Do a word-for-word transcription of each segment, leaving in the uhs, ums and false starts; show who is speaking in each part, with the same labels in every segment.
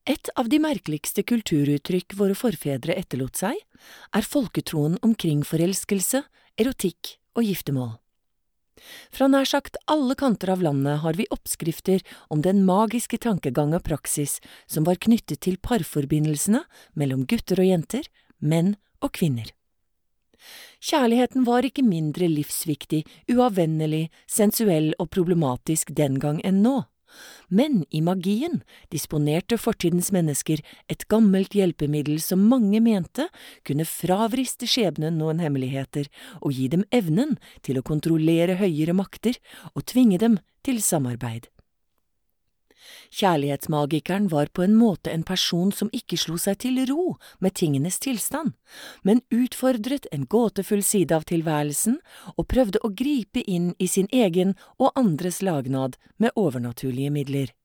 Speaker 1: Et av de merkeligste kulturuttrykk våre forfedre etterlot seg, er folketroen omkring forelskelse, erotikk og giftermål. Fra nær sagt alle kanter av landet har vi oppskrifter om den magiske tankegang og praksis som var knyttet til parforbindelsene mellom gutter og jenter, menn og kvinner. Kjærligheten var ikke mindre livsviktig, uavvennelig, sensuell og problematisk den gang enn nå. Men i magien disponerte fortidens mennesker et gammelt hjelpemiddel som mange mente kunne fravriste skjebnen noen hemmeligheter og gi dem evnen til å kontrollere høyere makter og tvinge dem til samarbeid. Kjærlighetsmagikeren var på en måte en person som ikke slo seg til ro med tingenes tilstand, men utfordret en gåtefull side av tilværelsen og prøvde å gripe inn i sin egen og andres lagnad med overnaturlige midler.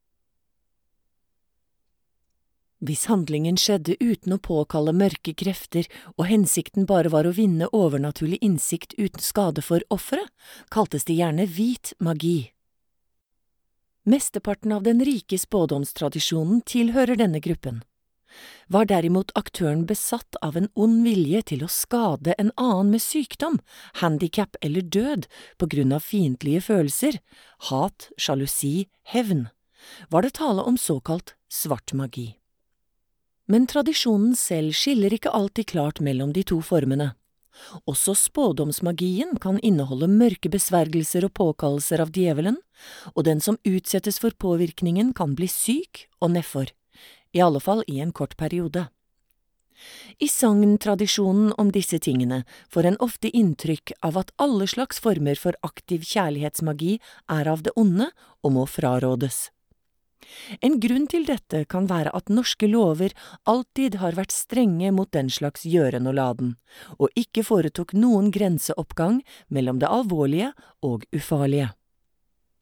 Speaker 1: Hvis handlingen skjedde uten å påkalle mørke krefter og hensikten bare var å vinne overnaturlig innsikt uten skade for offeret, kaltes det gjerne hvit magi. Mesteparten av den rike spådomstradisjonen tilhører denne gruppen. Var derimot aktøren besatt av en ond vilje til å skade en annen med sykdom, handicap eller død på grunn av fiendtlige følelser, hat, sjalusi, hevn, var det tale om såkalt svart magi. Men tradisjonen selv skiller ikke alltid klart mellom de to formene. Også spådomsmagien kan inneholde mørke besvergelser og påkallelser av djevelen, og den som utsettes for påvirkningen kan bli syk og nedfor, i alle fall i en kort periode. I sagntradisjonen om disse tingene får en ofte inntrykk av at alle slags former for aktiv kjærlighetsmagi er av det onde og må frarådes. En grunn til dette kan være at norske lover alltid har vært strenge mot den slags gjøren og laden, og ikke foretok noen grenseoppgang mellom det alvorlige og ufarlige.